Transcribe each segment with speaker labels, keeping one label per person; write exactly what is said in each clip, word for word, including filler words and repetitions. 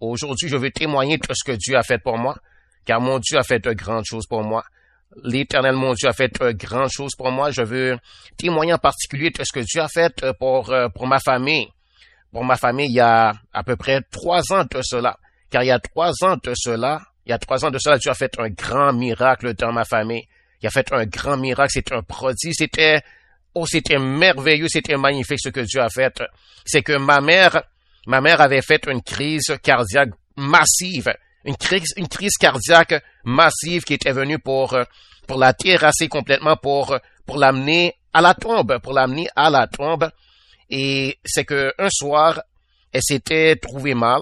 Speaker 1: Aujourd'hui, je veux témoigner de ce que Dieu a fait pour moi, car mon Dieu a fait de grandes choses pour moi. L'Éternel, mon Dieu, a fait de grandes choses pour moi. Je veux témoigner en particulier de ce que Dieu a fait pour, pour ma famille. Pour ma famille, il y a à peu près trois ans de cela. Car il y a trois ans de cela, il y a trois ans de cela, Dieu a fait un grand miracle dans ma famille. Il a fait un grand miracle, c'était un prodige, c'était, oh, c'était merveilleux, c'était magnifique ce que Dieu a fait. C'est que ma mère, ma mère avait fait une crise cardiaque massive. Une crise, une crise cardiaque massive qui était venue pour, pour la terrasser complètement, pour, pour l'amener à la tombe, pour l'amener à la tombe. Et c'est que un soir, elle s'était trouvée mal.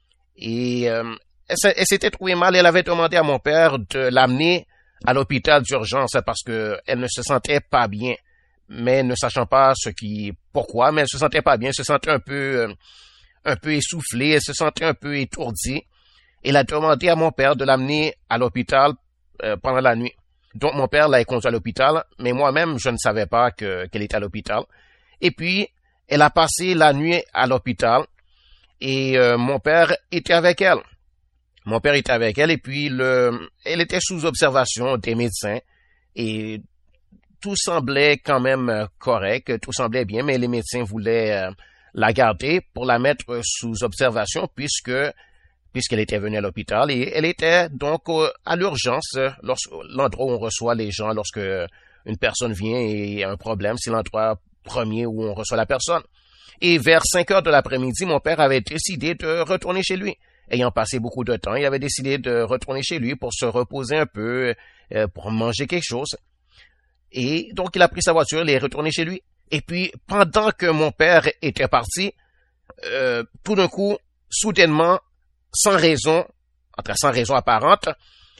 Speaker 1: Et, euh, elle, elle s'était trouvée mal. Elle avait demandé à mon père de l'amener à l'hôpital d'urgence parce que elle ne se sentait pas bien. Mais ne sachant pas ce qui, pourquoi, mais elle se sentait pas bien, elle se sentait un peu, euh, un peu essoufflée, elle se sentait un peu étourdie. Il a demandé à mon père de l'amener à l'hôpital euh, pendant la nuit. Donc, mon père l'a conduit à l'hôpital, mais moi-même, je ne savais pas que, qu'elle était à l'hôpital. Et puis, elle a passé la nuit à l'hôpital et euh, mon père était avec elle. Mon père était avec elle et puis le, elle était sous observation des médecins et tout semblait quand même correct, tout semblait bien, mais les médecins voulaient euh, la garder pour la mettre sous observation puisque puisqu'elle était venue à l'hôpital et elle était donc euh, à l'urgence, lorsque, l'endroit où on reçoit les gens lorsque une personne vient et a un problème, c'est l'endroit premier où on reçoit la personne. Et vers cinq heures de l'après-midi, mon père avait décidé de retourner chez lui. Ayant passé beaucoup de temps, il avait décidé de retourner chez lui pour se reposer un peu, euh, pour manger quelque chose. Et donc, il a pris sa voiture, il est retourné chez lui. Et puis, pendant que mon père était parti, euh, tout d'un coup, soudainement, sans raison, en tout cas sans raison apparente,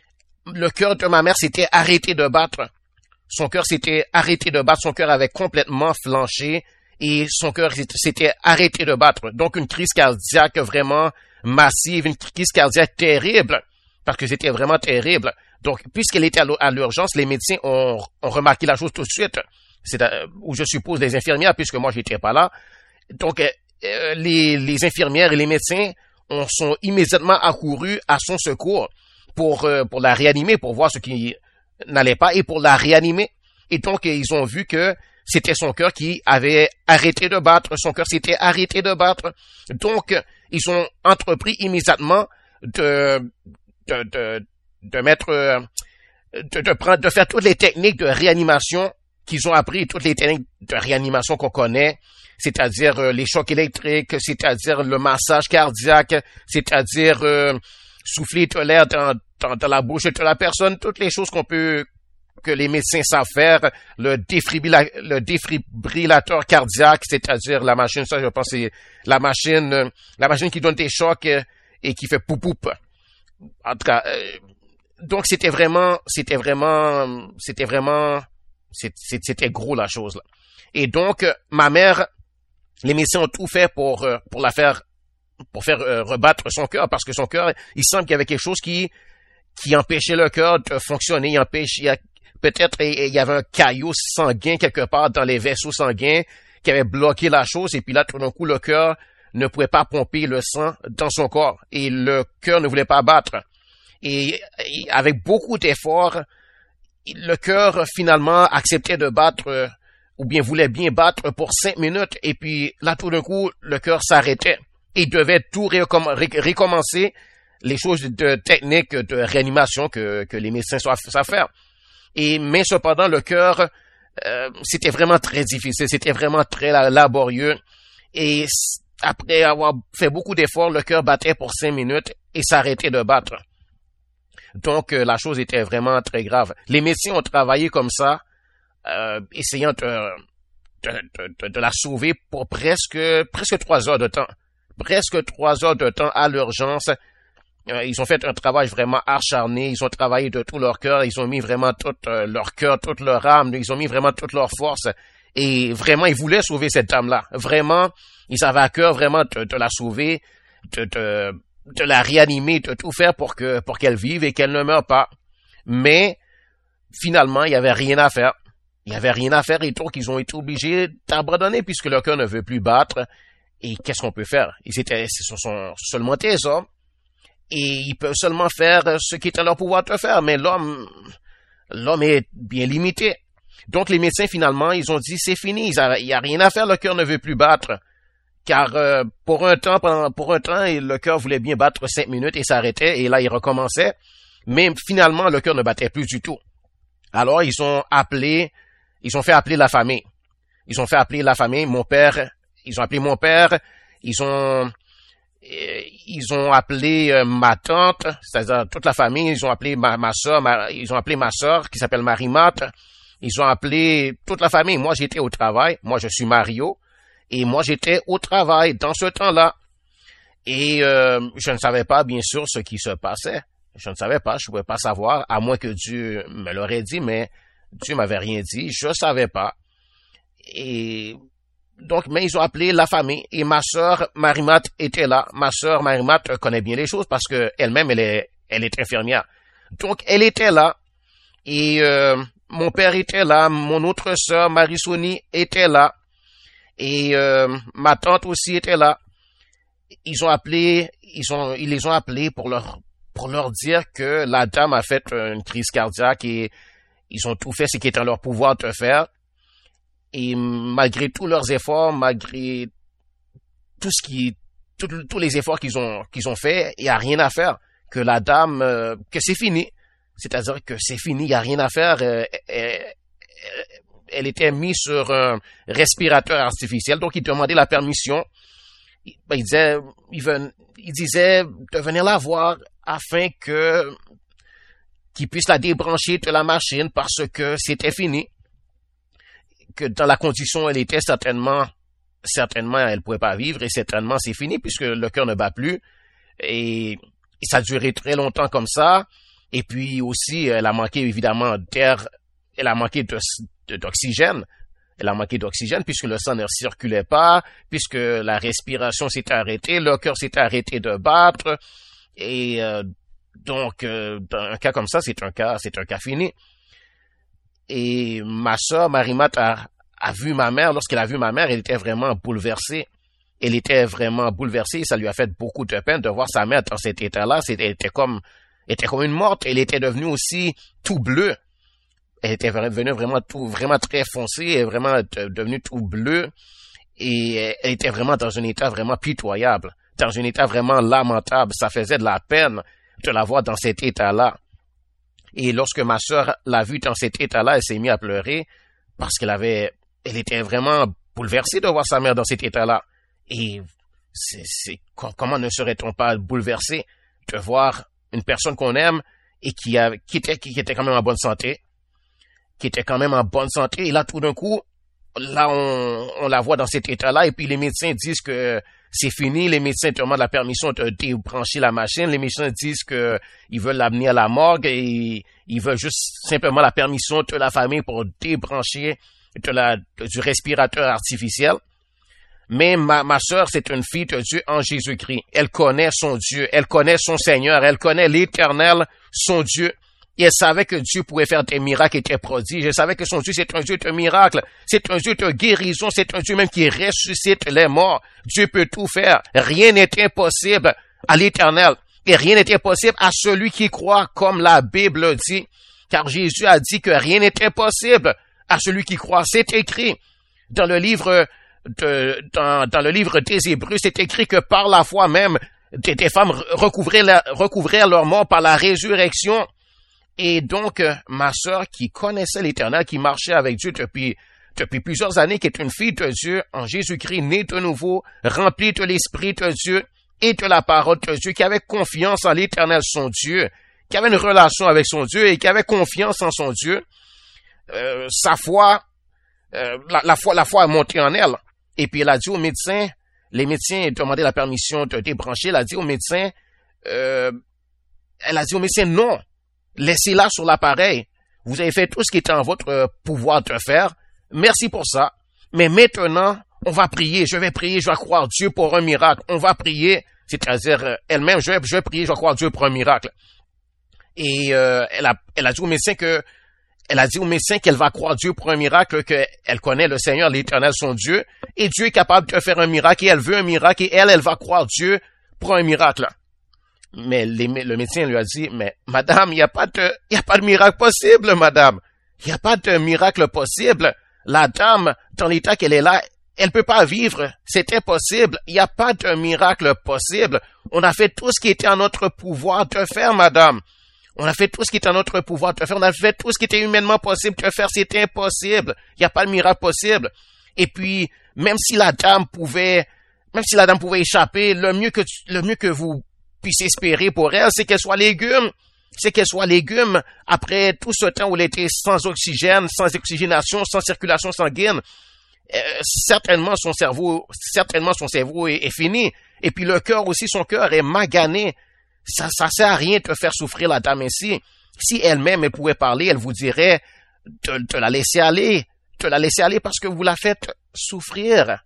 Speaker 1: le cœur de ma mère s'était arrêté de battre. Son cœur s'était arrêté de battre, son cœur avait complètement flanché et son cœur s'était arrêté de battre. Donc une crise cardiaque vraiment massive, une crise cardiaque terrible, parce que c'était vraiment terrible. Donc puisqu'elle était à l'urgence, les médecins ont, ont remarqué la chose tout de suite. C'est à, où je suppose les infirmières, puisque moi j'étais pas là. Donc euh, les, les infirmières et les médecins on sont immédiatement accourus à son secours pour euh, pour la réanimer, pour voir ce qui n'allait pas et pour la réanimer. Et donc ils ont vu que c'était son cœur qui avait arrêté de battre, son cœur s'était arrêté de battre. Donc ils ont entrepris immédiatement de de de, de mettre euh, de, de prendre de faire toutes les techniques de réanimation qu'ils ont appris, toutes les techniques de réanimation qu'on connaît. C'est-à-dire euh, les chocs électriques, c'est-à-dire le massage cardiaque, c'est-à-dire euh, souffler de l'air dans, dans, dans la bouche de la personne, toutes les choses qu'on peut, que les médecins savent faire, le, défibrilla, le défibrillateur cardiaque, c'est-à-dire la machine, ça je pense c'est la machine, euh, la machine qui donne des chocs euh, et qui fait poup poup. En tout cas, euh, donc c'était vraiment, c'était vraiment, c'était vraiment, c'était gros la chose là. Et donc ma mère, les médecins ont tout fait pour euh, pour la faire pour faire euh, rebattre son cœur parce que son cœur, il semble qu'il y avait quelque chose qui qui empêchait le cœur de fonctionner, il empêche il y a peut-être il y avait un caillot sanguin quelque part dans les vaisseaux sanguins qui avait bloqué la chose et puis là tout d'un coup le cœur ne pouvait pas pomper le sang dans son corps et le cœur ne voulait pas battre. Et, et avec beaucoup d'efforts, le cœur finalement acceptait de battre euh, ou bien voulait bien battre pour cinq minutes, et puis là, tout d'un coup, le cœur s'arrêtait. Et il devait tout récomm- ré- recommencer les choses de technique de réanimation que, que les médecins savent, savent faire. Et, mais cependant, le cœur, euh, c'était vraiment très difficile, c'était vraiment très laborieux. Et après avoir fait beaucoup d'efforts, le cœur battait pour cinq minutes et s'arrêtait de battre. Donc, euh, la chose était vraiment très grave. Les médecins ont travaillé comme ça, Euh, essayant de, de, de, de la sauver pour presque presque trois heures de temps. Presque trois heures de temps à l'urgence. Euh, ils ont fait un travail vraiment acharné. Ils ont travaillé de tout leur cœur. Ils ont mis vraiment tout euh, leur cœur, toute leur âme. Ils ont mis vraiment toute leur force. Et vraiment, ils voulaient sauver cette dame-là. Vraiment, ils avaient à cœur vraiment de, de la sauver, de, de, de la réanimer, de tout faire pour que pour qu'elle vive et qu'elle ne meure pas. Mais finalement, il y avait rien à faire. Il n'y avait rien à faire et donc ils ont été obligés d'abandonner puisque leur cœur ne veut plus battre. Et qu'est-ce qu'on peut faire? Ils étaient, ce sont seulement des hommes. et ils peuvent seulement faire ce qui est à leur pouvoir de faire, mais l'homme, l'homme est bien limité. Donc les médecins finalement, ils ont dit c'est fini, il n'y a rien à faire, le cœur ne veut plus battre. Car euh, pour un temps, pour un temps, le cœur voulait bien battre cinq minutes et s'arrêtait, et là il recommençait. Mais finalement, le cœur ne battait plus du tout. Alors ils ont appelé, ils ont fait appeler la famille. Ils ont fait appeler la famille, mon père, ils ont appelé mon père, ils ont ils ont appelé euh, ma tante, c'est-à-dire toute la famille, ils ont appelé ma, ma soeur, ma, ils ont appelé ma soeur qui s'appelle Marie-Matte, ils ont appelé toute la famille. Moi j'étais au travail, moi je suis Mario. Et moi, j'étais au travail dans ce temps-là. Et euh, je ne savais pas, bien sûr, ce qui se passait. Je ne savais pas, je ne pouvais pas savoir, à moins que Dieu me l'aurait dit, mais Dieu m'avait rien dit, je ne savais pas. Et donc, mais ils ont appelé la famille, et ma sœur Marie-Matte était là. Ma sœur Marie-Matte connaît bien les choses, parce que elle-même, elle est, elle est infirmière. Donc, elle était là, et euh, mon père était là, mon autre sœur Marie-Sonie était là. Et euh, ma tante aussi était là. Ils ont appelé, ils ont, ils les ont appelés pour leur, pour leur dire que la dame a fait une crise cardiaque et ils ont tout fait ce qui est en leur pouvoir de faire. Et malgré tous leurs efforts, malgré tout ce qui, tout, tous les efforts qu'ils ont, qu'ils ont fait, il y a rien à faire. Que la dame, euh, que c'est fini. C'est-à-dire que c'est fini, il y a rien à faire. Euh, euh, Elle était mise sur un respirateur artificiel, donc il demandait la permission. Ben, il disait, il, ven, il disait de venir la voir afin que qu'il puisse la débrancher de la machine parce que c'était fini. Que dans la condition où elle était, certainement, certainement, elle pouvait pas vivre et certainement c'est fini puisque le cœur ne bat plus et, et ça a duré très longtemps comme ça. Et puis aussi, elle a manqué évidemment d'air, elle a manqué de d'oxygène. Elle a manqué d'oxygène puisque le sang ne circulait pas, puisque la respiration s'était arrêtée, le cœur s'était arrêté de battre. Et euh, donc, euh, dans un cas comme ça, c'est un cas, c'est un cas fini. Et ma sœur Marie-Matte a, a vu ma mère. Lorsqu'elle a vu ma mère, elle était vraiment bouleversée. Elle était vraiment bouleversée. Ça lui a fait beaucoup de peine de voir sa mère dans cet état-là. C'était, elle était comme, elle était comme une morte. Elle était devenue aussi tout bleue. Elle était devenue vraiment tout, vraiment très foncée, elle est vraiment devenue tout bleue, et elle était vraiment dans un état vraiment pitoyable, dans un état vraiment lamentable. Ça faisait de la peine de la voir dans cet état-là. Et lorsque ma sœur l'a vue dans cet état-là, elle s'est mise à pleurer, parce qu'elle avait, elle était vraiment bouleversée de voir sa mère dans cet état-là. Et c'est, c'est, comment ne serait-on pas bouleversé de voir une personne qu'on aime, et qui a, qui était, qui était quand même en bonne santé, qui était quand même en bonne santé, et là, tout d'un coup, là, on, on la voit dans cet état-là, et puis les médecins disent que c'est fini, les médecins demandent la permission de débrancher la machine, les médecins disent que ils veulent l'amener à la morgue, et ils veulent juste simplement la permission de la famille pour débrancher de la, de, du respirateur artificiel. Mais ma, ma sœur, c'est une fille de Dieu en Jésus-Christ. Elle connaît son Dieu, elle connaît son Seigneur, elle connaît l'Éternel, son Dieu. Et elle savait que Dieu pouvait faire des miracles et des prodiges. Elle savait que son Dieu, c'est un Dieu de miracles. C'est un Dieu de guérison. C'est un Dieu même qui ressuscite les morts. Dieu peut tout faire. Rien n'est impossible à l'Éternel. Et rien n'est impossible à celui qui croit, comme la Bible dit. Car Jésus a dit que rien n'est impossible à celui qui croit. C'est écrit dans le livre de, dans, dans le livre des Hébreux, c'est écrit que par la foi même, des, des femmes recouvraient, la, recouvraient leur mort par la résurrection. Et donc, euh, ma sœur qui connaissait l'Éternel, qui marchait avec Dieu depuis, depuis plusieurs années, qui est une fille de Dieu, en Jésus-Christ, née de nouveau, remplie de l'Esprit de Dieu et de la parole de Dieu, qui avait confiance en l'Éternel, son Dieu, qui avait une relation avec son Dieu et qui avait confiance en son Dieu, euh, sa foi, euh, la, la foi, la foi a monté en elle. Et puis, elle a dit aux médecins, les médecins demandaient la permission de débrancher, elle a dit aux médecins, euh, elle a dit aux médecins, non. Laissez-la sur l'appareil. Vous avez fait tout ce qui est en votre pouvoir de faire. Merci pour ça. Mais maintenant, on va prier. Je vais prier, je vais croire Dieu pour un miracle. On va prier, c'est-à-dire elle-même, je vais, je vais prier, je vais croire Dieu pour un miracle. Et euh, elle a, elle a dit au médecin que, elle a dit au médecin qu'elle va croire Dieu pour un miracle, qu'elle connaît le Seigneur, l'Éternel, son Dieu, et Dieu est capable de faire un miracle, et elle veut un miracle, et elle, elle va croire Dieu pour un miracle. Mais les, le médecin lui a dit, mais madame, il n'y a pas de, il y a pas de miracle possible, madame. Il n'y a pas de miracle possible. La dame, dans l'état qu'elle est là, elle peut pas vivre. C'est impossible. Il n'y a pas de miracle possible. On a fait tout ce qui était en notre pouvoir de faire, madame. On a fait tout ce qui était en notre pouvoir de faire. On a fait tout ce qui était humainement possible de faire. C'est impossible. Il n'y a pas de miracle possible. Et puis, même si la dame pouvait, même si la dame pouvait échapper, le mieux que, le mieux que vous puissiez espérer pour elle, c'est qu'elle soit légume. C'est qu'elle soit légume après tout ce temps où elle était sans oxygène, sans oxygénation, sans circulation sanguine. Euh, certainement son cerveau, certainement son cerveau est, est fini. Et puis le cœur aussi, son cœur est magané. Ça, ça sert à rien de te faire souffrir la dame ainsi. Si elle-même elle pouvait parler, elle vous dirait de, de la laisser aller, de la laisser aller parce que vous la faites souffrir.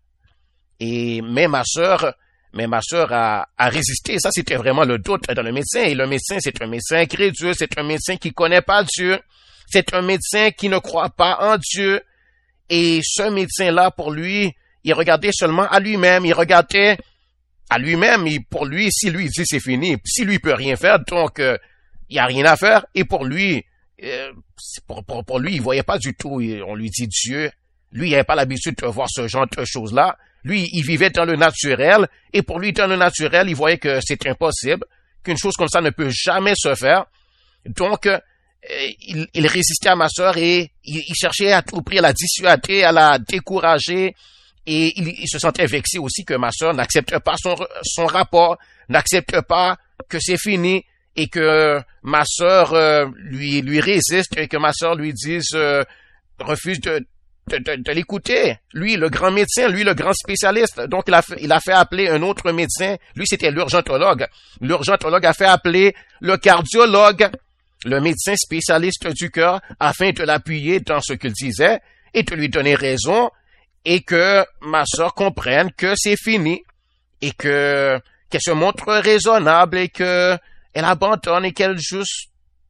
Speaker 1: Et mais ma sœur, mais ma sœur a, a résisté. Ça, c'était vraiment le doute dans le médecin. Et le médecin, c'est un médecin incrédule, c'est un médecin qui connaît pas Dieu, c'est un médecin qui ne croit pas en Dieu. Et ce médecin-là, pour lui, il regardait seulement à lui-même, il regardait à lui-même, et pour lui, si lui dit c'est fini, si lui peut rien faire, donc il euh, y a rien à faire. Et pour lui, euh, pour, pour, pour lui, il voyait pas du tout. On lui dit Dieu. Lui, il n'avait pas l'habitude de voir ce genre de choses-là. Lui, il vivait dans le naturel, et pour lui, dans le naturel, il voyait que c'est impossible, qu'une chose comme ça ne peut jamais se faire. Donc, euh, il, il résistait à ma sœur et il, il cherchait à tout prix à la dissuader, à la décourager, et il, il se sentait vexé aussi que ma sœur n'accepte pas son, son rapport, n'accepte pas que c'est fini, et que ma sœur euh, lui, lui résiste, et que ma sœur lui dise, euh, refuse de De, de, de l'écouter. Lui, le grand médecin, lui, le grand spécialiste. Donc, il a fait, il a fait appeler un autre médecin. Lui, c'était l'urgentologue. L'urgentologue a fait appeler le cardiologue, le médecin spécialiste du cœur, afin de l'appuyer dans ce qu'il disait et de lui donner raison et que ma sœur comprenne que c'est fini et que, qu'elle se montre raisonnable et que elle abandonne et qu'elle juste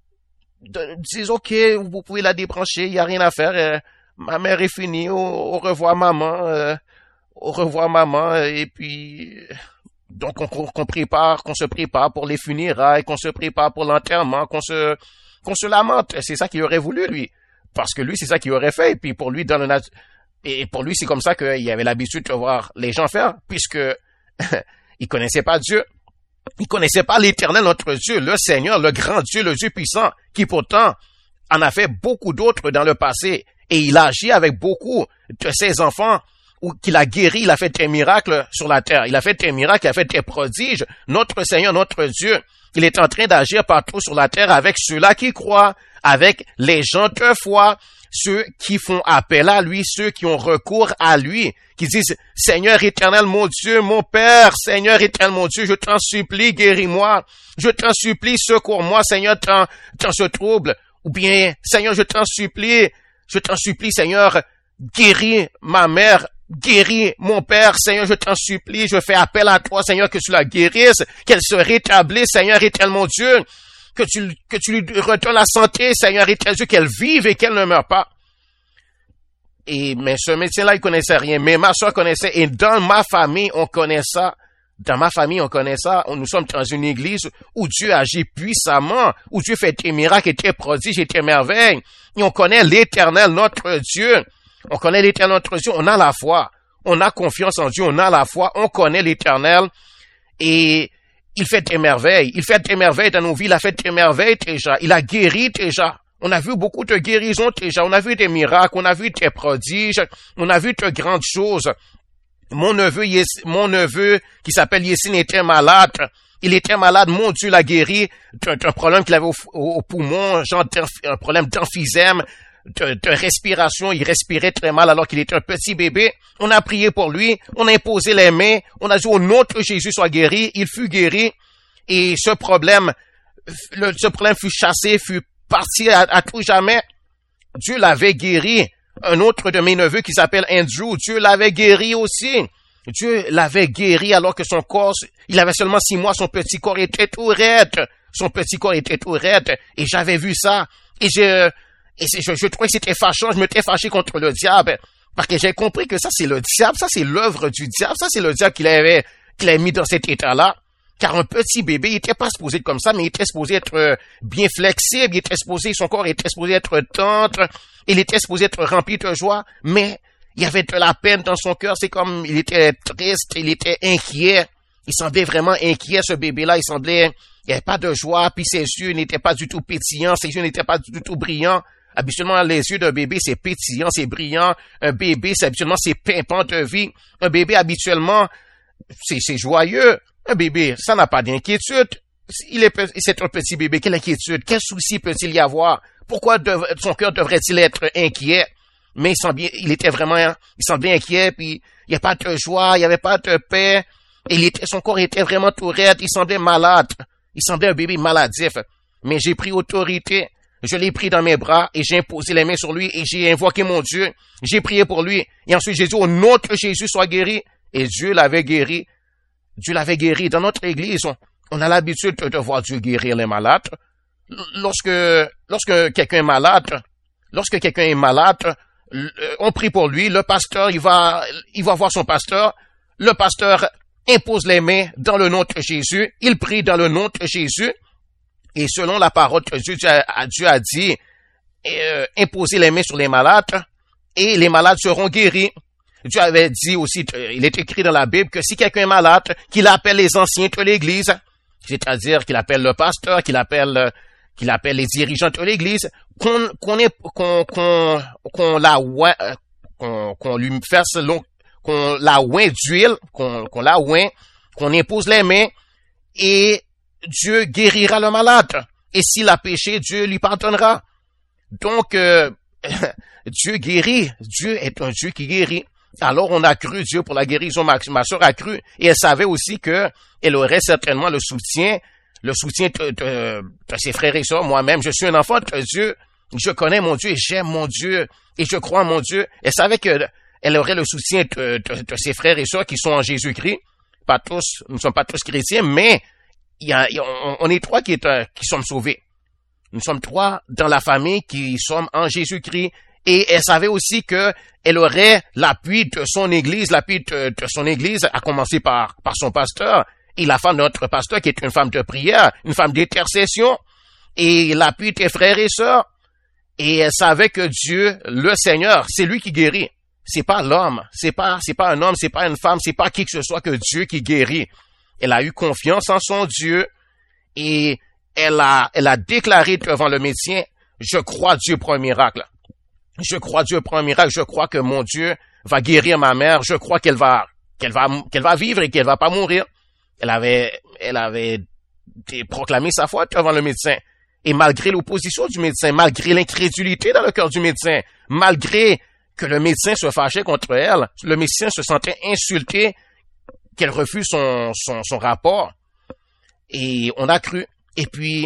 Speaker 1: dise, OK, vous pouvez la débrancher, il n'y a rien à faire. Euh, Ma mère est finie, au, au revoir maman, euh, au revoir maman, et puis, donc on, qu'on prépare, qu'on se prépare pour les funérailles, qu'on se prépare pour l'enterrement, qu'on se, qu'on se lamente. C'est ça qu'il aurait voulu, lui. Parce que lui, c'est ça qu'il aurait fait, et puis pour lui, dans le nat- et pour lui, c'est comme ça qu'il avait l'habitude de voir les gens faire, puisque, il connaissait pas Dieu. Il connaissait pas l'Éternel, notre Dieu, le Seigneur, le grand Dieu, le Dieu puissant, qui pourtant en a fait beaucoup d'autres dans le passé. Et il a agi avec beaucoup de ses enfants, ou qu'il a guéri, il a fait des miracles sur la terre. Il a fait des miracles, il a fait des prodiges. Notre Seigneur, notre Dieu, il est en train d'agir partout sur la terre avec ceux-là qui croient, avec les gens de foi, ceux qui font appel à lui, ceux qui ont recours à lui, qui disent, Seigneur éternel, mon Dieu, mon Père, Seigneur éternel, mon Dieu, je t'en supplie, guéris-moi. Je t'en supplie, secours-moi, Seigneur, dans, dans ce trouble. Ou bien, Seigneur, je t'en supplie, Je t'en supplie, Seigneur, guéris ma mère, guéris mon père, Seigneur, je t'en supplie, je fais appel à toi, Seigneur, que tu la guérisses, qu'elle se rétablisse, Seigneur, éternel mon Dieu, que tu, que tu lui redonnes la santé, Seigneur, éternel Dieu, qu'elle vive et qu'elle ne meure pas. Et, mais ce médecin-là, il connaissait rien, mais ma soeur connaissait, et dans ma famille, on connaît ça. Dans ma famille, on connaît ça. Nous sommes dans une église où Dieu agit puissamment, où Dieu fait des miracles et des prodiges et des merveilles. Et on connaît l'Éternel, notre Dieu. On connaît l'Éternel, notre Dieu. On a la foi. On a confiance en Dieu. On a la foi. On connaît l'Éternel. Et il fait des merveilles. Il fait des merveilles dans nos vies. Il a fait des merveilles déjà. Il a guéri déjà. On a vu beaucoup de guérisons déjà. On a vu des miracles. On a vu des prodiges. On a vu de grandes choses. Mon neveu, mon neveu, qui s'appelle Yessine, était malade. Il était malade. Mon Dieu l'a guéri d'un, d'un problème qu'il avait au, au, au poumon, genre un problème d'emphysème, de, de respiration. Il respirait très mal alors qu'il était un petit bébé. On a prié pour lui. On a imposé les mains. On a dit au nom de Jésus soit guéri. Il fut guéri. Et ce problème, le, ce problème fut chassé, fut parti à, à tout jamais. Dieu l'avait guéri. Un autre de mes neveux qui s'appelle Andrew, Dieu l'avait guéri aussi. Dieu l'avait guéri alors que son corps, il avait seulement six mois, son petit corps était tout raide. Son petit corps était tout raide. Et j'avais vu ça. Et je, et je, je trouvais que c'était fâchant. Je m'étais fâché contre le diable. Parce que j'ai compris que ça, c'est le diable. Ça, c'est l'œuvre du diable. Ça, c'est le diable qui l'avait, qui l'avait mis dans cet état-là. car un petit bébé, il était pas supposé être comme ça, mais il était supposé être euh, bien flexible, il était supposé, son corps était supposé être tendre, il était supposé être rempli de joie, mais il y avait de la peine dans son cœur, c'est comme, il était triste, il était inquiet, il semblait vraiment inquiet, ce bébé-là, il semblait, il n'y avait pas de joie, puis ses yeux n'étaient pas du tout pétillants, ses yeux n'étaient pas du tout brillants. Habituellement, les yeux d'un bébé, c'est pétillant, c'est brillant. Un bébé, c'est habituellement, c'est pimpant de vie. Un bébé, habituellement, c'est, c'est joyeux. Un bébé, ça n'a pas d'inquiétude. Il est, c'est un petit bébé. Quelle inquiétude? Quel souci peut-il y avoir? Pourquoi dev, son cœur devrait-il être inquiet? Mais il semblait, il était vraiment, il semblait inquiet, puis il n'y a pas de joie, il n'y avait pas de paix. Et il était, son corps était vraiment tout raide, il semblait malade. Il semblait un bébé maladif. Mais j'ai pris autorité. Je l'ai pris dans mes bras et j'ai imposé les mains sur lui et j'ai invoqué mon Dieu. J'ai prié pour lui. Et ensuite, j'ai dit au nom de Jésus, sois guéri. Et Dieu l'avait guéri. Dieu l'avait guéri. Dans notre église, on, on a l'habitude de, de voir Dieu guérir les malades. Lorsque, lorsque quelqu'un est malade, lorsque quelqu'un est malade, on prie pour lui. Le pasteur, il va, il va voir son pasteur. Le pasteur impose les mains dans le nom de Jésus. Il prie dans le nom de Jésus. Et selon la parole de Dieu, Dieu a, Dieu a dit, euh, imposer les mains sur les malades et les malades seront guéris. Dieu avait dit aussi, il est écrit dans la Bible que si quelqu'un est malade, qu'il appelle les anciens de l'église, c'est-à-dire qu'il appelle le pasteur, qu'il appelle, qu'il appelle les dirigeants de l'église, qu'on, qu'on est, qu'on, qu'on, qu'on la, qu'on, qu'on lui fasse, qu'on la oint d'huile, qu'on, qu'on la oint, qu'on impose les mains et Dieu guérira le malade. Et s'il a péché, Dieu lui pardonnera. Donc, euh, Dieu guérit. Dieu est un Dieu qui guérit. Alors, on a cru Dieu pour la guérison. Ma, ma soeur a cru. Et elle savait aussi que elle aurait certainement le soutien, le soutien de, de, de ses frères et sœurs. Moi-même, je suis un enfant de Dieu. Je connais mon Dieu et j'aime mon Dieu. Et je crois en mon Dieu. Elle savait que elle aurait le soutien de, de, de ses frères et sœurs qui sont en Jésus-Christ. Pas tous, nous ne sommes pas tous chrétiens, mais Il y a, on, on est trois qui, est, euh, qui sommes sauvés. Nous sommes trois dans la famille qui sommes en Jésus-Christ. Et elle savait aussi que elle aurait l'appui de son église, l'appui de, de son église, à commencer par, par son pasteur. Et la femme de notre pasteur qui est une femme de prière, une femme d'intercession. Et l'appui des frères et sœurs. Et elle savait que Dieu, le Seigneur, c'est lui qui guérit. C'est pas l'homme. C'est pas, c'est pas un homme, c'est pas une femme, c'est pas qui que ce soit que Dieu qui guérit. Elle a eu confiance en son Dieu et elle a, elle a déclaré devant le médecin, je crois Dieu pour un miracle. Je crois Dieu pour un miracle. Je crois que mon Dieu va guérir ma mère. Je crois qu'elle va, qu'elle va, qu'elle va vivre et qu'elle va pas mourir. Elle avait, elle avait proclamé sa foi devant le médecin. Et malgré l'opposition du médecin, malgré l'incrédulité dans le cœur du médecin, malgré que le médecin se fâchait contre elle, le médecin se sentait insulté qu'elle refuse son, son, son rapport. Et on a cru. Et puis,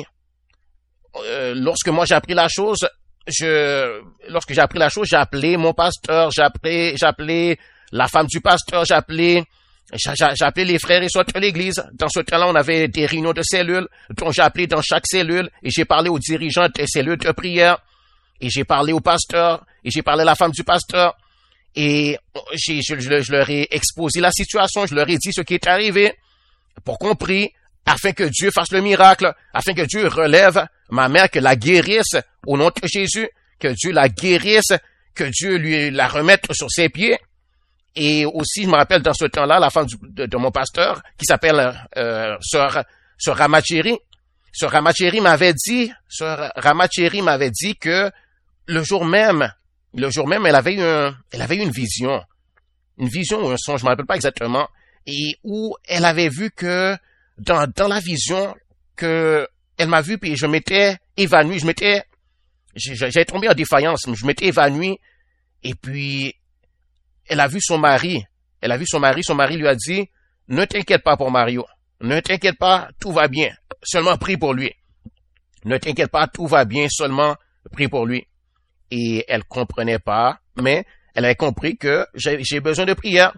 Speaker 1: euh, lorsque moi j'ai appris la chose, je, lorsque j'ai appris la chose, j'ai appelé mon pasteur, j'ai appelé, j'ai appelé la femme du pasteur, j'ai appelé, j'ai, j'ai appelé les frères et sœurs de l'église. Dans ce temps-là, on avait des réunions de cellules, donc j'ai appelé dans chaque cellule et j'ai parlé aux dirigeants des cellules de prière et j'ai parlé au pasteur et j'ai parlé à la femme du pasteur. Et j'ai, je, je, je leur ai exposé la situation, je leur ai dit ce qui est arrivé pour qu'on prie, afin que Dieu fasse le miracle, afin que Dieu relève ma mère, que la guérisse au nom de Jésus, que Dieu la guérisse, que Dieu lui la remette sur ses pieds. Et aussi, je me rappelle dans ce temps-là, la femme du, de, de mon pasteur, qui s'appelle euh, Sœur, Sœur Ramacheri. Sœur Ramacheri m'avait dit, Sœur Ramacheri m'avait dit que le jour même, Le jour même, elle avait eu un, elle avait eu une vision. Une vision ou un son, je me rappelle pas exactement. Et où elle avait vu que, dans, dans la vision, que, elle m'a vu puis je m'étais évanoui, je m'étais, j'avais tombé en défaillance, je m'étais évanoui. Et puis, elle a vu son mari. Elle a vu son mari, son mari lui a dit, ne t'inquiète pas pour Mario. Ne t'inquiète pas, tout va bien. Seulement prie pour lui. Ne t'inquiète pas, tout va bien, seulement prie pour lui. Et elle comprenait pas, mais elle avait compris que j'ai, j'ai besoin de prière.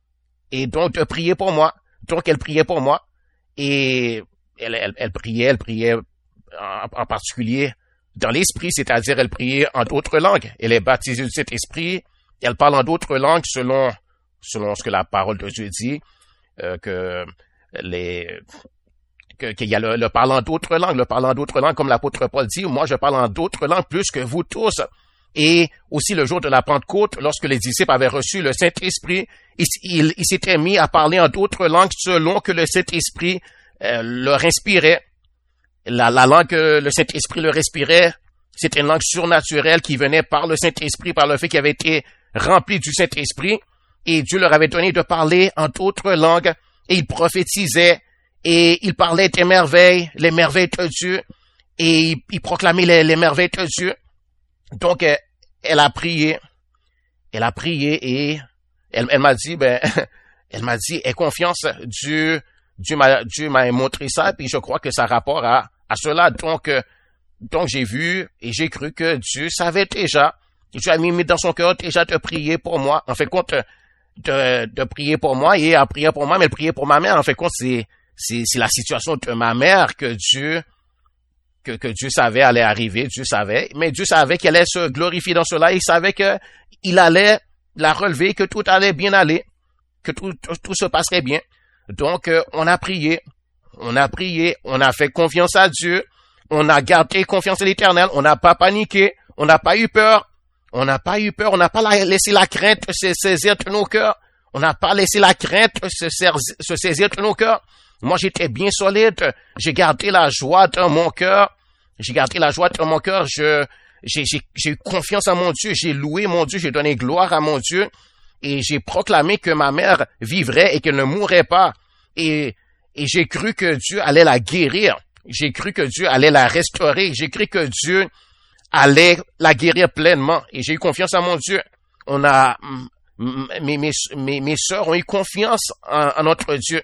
Speaker 1: Et donc, de prier pour moi. Donc, elle priait pour moi. Et elle, elle, elle priait, elle priait en, en particulier dans l'esprit, c'est-à-dire elle priait en d'autres langues. Elle est baptisée du Saint-Esprit. Elle parle en d'autres langues selon, selon ce que la parole de Dieu dit, euh, que les, que, qu'il y a le, le parlant d'autres langues, le parlant d'autres langues, comme l'apôtre Paul dit, moi je parle en d'autres langues plus que vous tous. Et aussi le jour de la Pentecôte, lorsque les disciples avaient reçu le Saint-Esprit, ils il, il s'étaient mis à parler en d'autres langues selon que le Saint-Esprit euh, leur inspirait. La, la langue que le Saint-Esprit leur respirait, c'était une langue surnaturelle qui venait par le Saint-Esprit, par le fait qu'ils avaient été remplis du Saint-Esprit, et Dieu leur avait donné de parler en d'autres langues, et ils prophétisaient, et ils parlaient des merveilles, les merveilles de Dieu, et ils, ils proclamaient les, les merveilles de Dieu. Donc, elle, elle a prié, elle a prié, et elle, elle m'a dit, ben, elle m'a dit, aie confiance, Dieu, Dieu m'a, Dieu m'a montré ça, puis je crois que ça a rapport à, à cela. Donc, donc j'ai vu et j'ai cru que Dieu savait déjà, Dieu a mis dans son cœur déjà de prier pour moi. En fait, compte, de, de prier pour moi et à prier pour moi, mais prier pour ma mère. En fait, compte, c'est, c'est, c'est la situation de ma mère que Dieu, que, que Dieu savait allait arriver. Dieu savait, mais Dieu savait qu'elle allait se glorifier dans cela. Il savait que il allait la relever, que tout allait bien aller, que tout, tout, tout se passerait bien. Donc, on a prié, on a prié, on a fait confiance à Dieu, on a gardé confiance à l'Éternel, on n'a pas paniqué, on n'a pas eu peur, on n'a pas eu peur, on n'a pas laissé la crainte se saisir de nos cœurs, on n'a pas laissé la crainte se, se saisir de nos cœurs. Moi, j'étais bien solide, j'ai gardé la joie dans mon cœur, j'ai gardé la joie dans mon cœur, je, j'ai, j'ai, j'ai eu confiance en mon Dieu, j'ai loué mon Dieu, j'ai donné gloire à mon Dieu, et j'ai proclamé que ma mère vivrait et qu'elle ne mourrait pas. Et, et j'ai cru que Dieu allait la guérir. J'ai cru que Dieu allait la restaurer. J'ai cru que Dieu allait la guérir pleinement. Et j'ai eu confiance en mon Dieu. On a, mes, mes, mes, mes sœurs ont eu confiance en, en notre Dieu.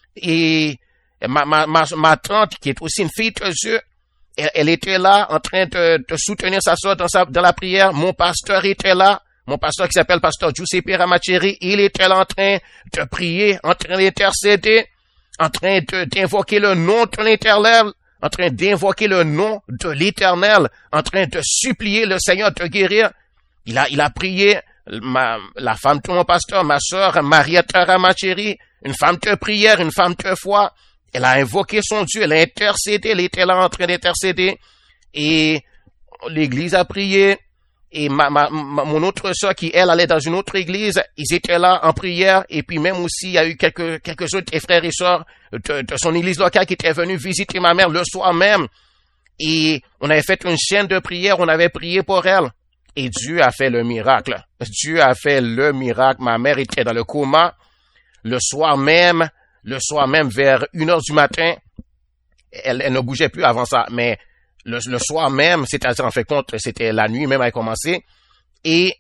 Speaker 1: Et ma, ma, ma, ma tante, qui est aussi une fille de Dieu, elle, elle était là en train de, de soutenir sa sœur dans sa, dans la prière. Mon pasteur était là. Mon pasteur qui s'appelle pasteur Giuseppe Ramacheri, il était là en train de prier, en train d'intercéder, en train de, d'invoquer le nom de l'Éternel, en train d'invoquer le nom de l'Éternel, en train de supplier le Seigneur de guérir. Il a, il a prié, ma, la femme de mon pasteur, ma sœur Marietta Ramacheri, une femme de prière, une femme de foi. Elle a invoqué son Dieu, elle a intercédé, elle était là en train d'intercéder, et l'église a prié. Et ma, ma, ma, mon autre sœur qui, elle, allait dans une autre église, ils étaient là en prière. Et puis même aussi, il y a eu quelques, quelques autres frères et sœurs de, de son église locale qui étaient venus visiter ma mère le soir même. Et on avait fait une chaîne de prière, on avait prié pour elle. Et Dieu a fait le miracle. Dieu a fait le miracle. Ma mère était dans le coma. Le soir même, le soir même, vers une heure du matin, elle, elle ne bougeait plus avant ça, mais Le, le soir même, c'est-à-dire en fait compte, c'était la nuit même, elle a commencé, et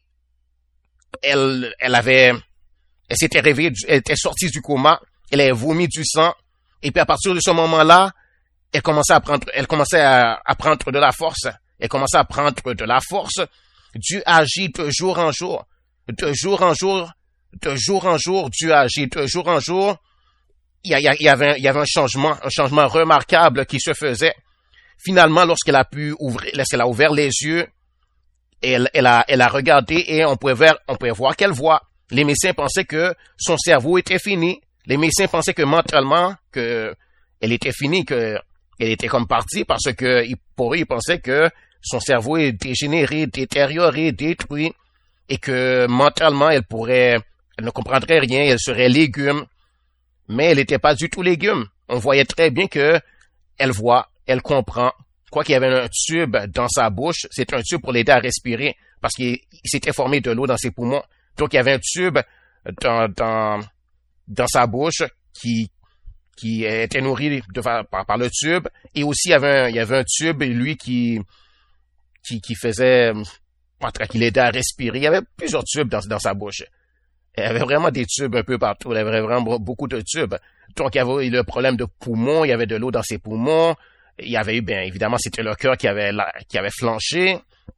Speaker 1: elle, elle avait, elle s'était réveillée, elle était sortie du coma, elle avait vomi du sang, et puis à partir de ce moment-là, elle commençait à prendre, elle commençait à, à prendre de la force, elle commençait à prendre de la force. Dieu agit de jour en jour, de jour en jour, de jour en jour, Dieu agit de jour en jour. Il y, a, il y avait, il y avait un changement, un changement remarquable qui se faisait. Finalement, lorsqu'elle a pu ouvrir, lorsqu'elle a ouvert les yeux, elle, elle a, elle a regardé et on pouvait voir, on pouvait voir qu'elle voit. Les médecins pensaient que son cerveau était fini. Les médecins pensaient que mentalement, que elle était finie, que elle était comme partie parce que pour eux, ils pensaient que son cerveau est dégénéré, détérioré, détruit et que mentalement, elle pourrait, elle ne comprendrait rien, elle serait légume. Mais elle n'était pas du tout légume. On voyait très bien que elle voit. Elle comprend. Quoi qu'il y avait un tube dans sa bouche, c'est un tube pour l'aider à respirer parce qu'il s'était formé de l'eau dans ses poumons. Donc, il y avait un tube dans, dans, dans sa bouche qui, qui était nourri de, par, par le tube. Et aussi, il y avait un, il y avait un tube, lui, qui, qui, qui faisait, qui l'aidait à respirer. Il y avait plusieurs tubes dans, dans sa bouche. Il y avait vraiment des tubes un peu partout. Il y avait vraiment beaucoup de tubes. Donc, il y avait le problème de poumons. Il y avait de l'eau dans ses poumons. Il y avait eu, bien évidemment, c'était le cœur qui avait, qui avait flanché.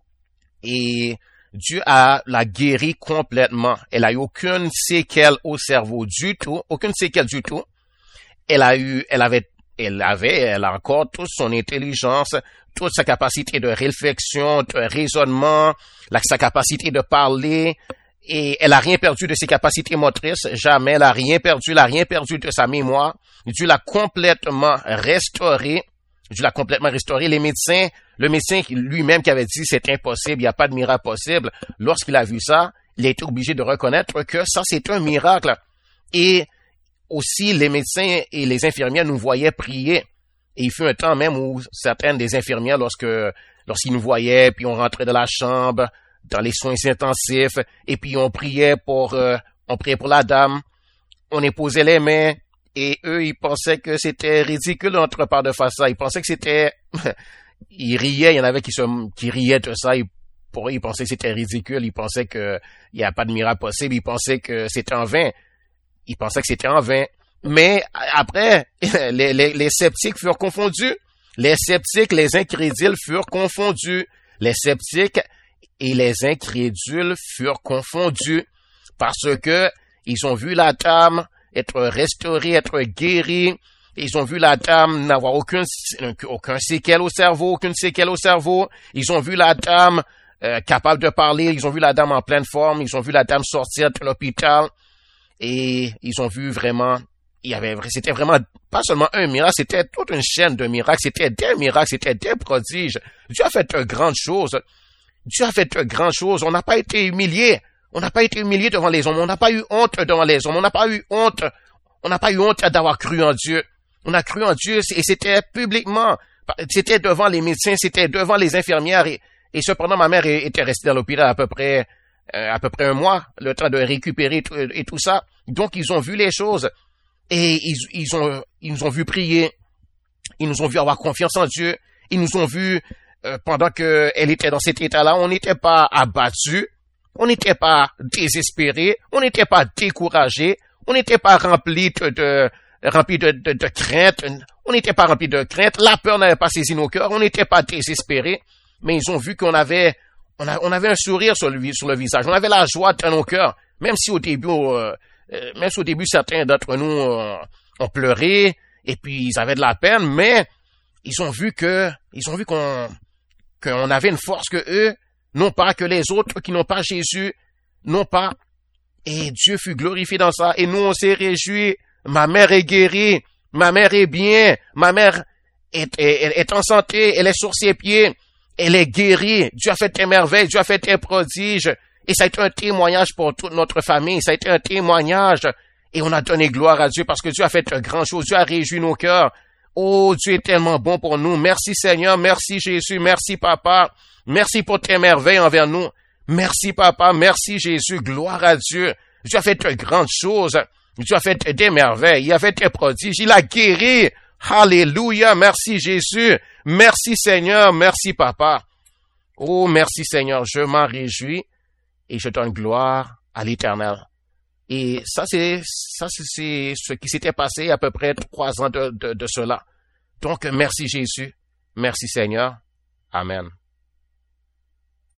Speaker 1: Et Dieu a la guéri complètement. Elle a eu aucune séquelle au cerveau du tout. Aucune séquelle du tout. Elle a eu, elle avait, elle avait, elle a encore toute son intelligence, toute sa capacité de réflexion, de raisonnement, la, sa capacité de parler. Et elle a rien perdu de ses capacités motrices. Jamais. Elle a rien perdu. Elle a rien perdu de sa mémoire. Dieu l'a complètement restauré. Dieu l'a complètement restauré. Les médecins, le médecin lui-même qui avait dit c'est impossible, il n'y a pas de miracle possible, lorsqu'il a vu ça, il a été obligé de reconnaître que ça c'est un miracle. Et aussi, les médecins et les infirmières nous voyaient prier. Et il fut un temps même où certaines des infirmières, lorsque, lorsqu'ils nous voyaient, puis on rentrait dans la chambre, dans les soins intensifs, et puis on priait pour, euh, on priait pour la dame, on imposait les mains, et eux, ils pensaient que c'était ridicule de notre part de faire ça. Ils pensaient que c'était, ils riaient, il y en avait qui se, qui riaient de ça, ils, pour eux, ils pensaient que c'était ridicule, ils pensaient que il n'y a pas de miracle possible, ils pensaient que c'était en vain. Ils pensaient que c'était en vain. Mais après, les, les, les sceptiques furent confondus. Les sceptiques, les incrédules furent confondus. Les sceptiques et les incrédules furent confondus parce que ils ont vu la dame être restaurée, être guérie. Ils ont vu la dame n'avoir aucun, aucun séquelle au cerveau, aucune séquelle au cerveau. Ils ont vu la dame euh, capable de parler. Ils ont vu la dame en pleine forme. Ils ont vu la dame sortir de l'hôpital. Et ils ont vu vraiment, il y avait, c'était vraiment pas seulement un miracle, c'était toute une chaîne de miracles, c'était des miracles, c'était des prodiges. Dieu a fait de grandes choses. Dieu a fait de grandes choses. On n'a pas été humilié. On n'a pas été humilié devant les hommes. On n'a pas eu honte devant les hommes. On n'a pas eu honte. On n'a pas eu honte d'avoir cru en Dieu. On a cru en Dieu et c'était publiquement. C'était devant les médecins, c'était devant les infirmières et, et cependant ma mère était restée dans l'hôpital à peu près Euh, à peu près un mois, le temps de récupérer tout, et tout ça. Donc, ils ont vu les choses et ils, ils ont, ils nous ont vu prier. Ils nous ont vu avoir confiance en Dieu. Ils nous ont vu, euh, pendant que elle était dans cet état-là, on n'était pas abattus. On n'était pas désespérés. On n'était pas découragés. On n'était pas remplis de, de remplis de, de, de crainte. On n'était pas remplis de crainte. La peur n'avait pas saisi nos cœurs. On n'était pas désespérés. Mais ils ont vu qu'on avait On, a, on avait un sourire sur le, sur le visage. On avait la joie dans nos cœurs. Même si au début, euh, euh, même si au début, certains d'entre nous euh, ont pleuré et puis ils avaient de la peine, mais ils ont vu que, ils ont vu qu'on, qu'on avait une force que eux, non pas que les autres qui n'ont pas Jésus, non pas. Et Dieu fut glorifié dans ça. Et nous, on s'est réjouis. Ma mère est guérie. Ma mère est bien. Ma mère est, est, est en santé. Elle est sur ses pieds. Elle est guérie. Dieu a fait des merveilles. Dieu a fait des prodiges. Et ça a été un témoignage pour toute notre famille. Ça a été un témoignage. Et on a donné gloire à Dieu parce que Dieu a fait de grandes choses. Dieu a réjoui nos cœurs. Oh, Dieu est tellement bon pour nous. Merci Seigneur. Merci Jésus. Merci Papa. Merci pour tes merveilles envers nous. Merci Papa. Merci Jésus. Gloire à Dieu. Dieu a fait de grandes choses. Dieu a fait des merveilles. Il a fait des prodiges. Il a guéri. Alléluia. Merci Jésus. Merci Seigneur, merci Papa. Oh, merci Seigneur, je m'en réjouis et je donne gloire à l'Éternel. Et ça, c'est ça, c'est ce qui s'était passé il y a à peu près trois ans de, de, de cela. Donc, merci Jésus, merci Seigneur. Amen.